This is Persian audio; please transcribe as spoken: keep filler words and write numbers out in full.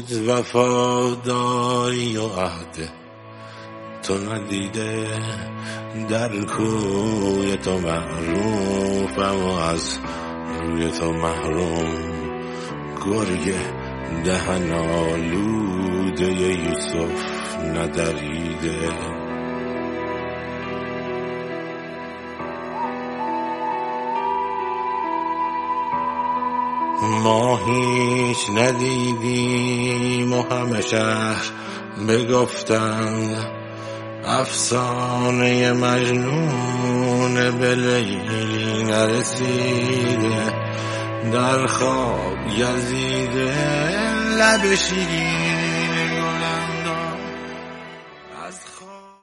بود وفاداری و عهد تو ندیده، در کوی تو معروفم و از روی تو محروم. گرگ دهن آلوده یوسف ندریده. ما هیچ ندیدیم و همه شهر بگفتند افسانه مجنون به لیلی نرسیده. در خواب گزیده لب شیرین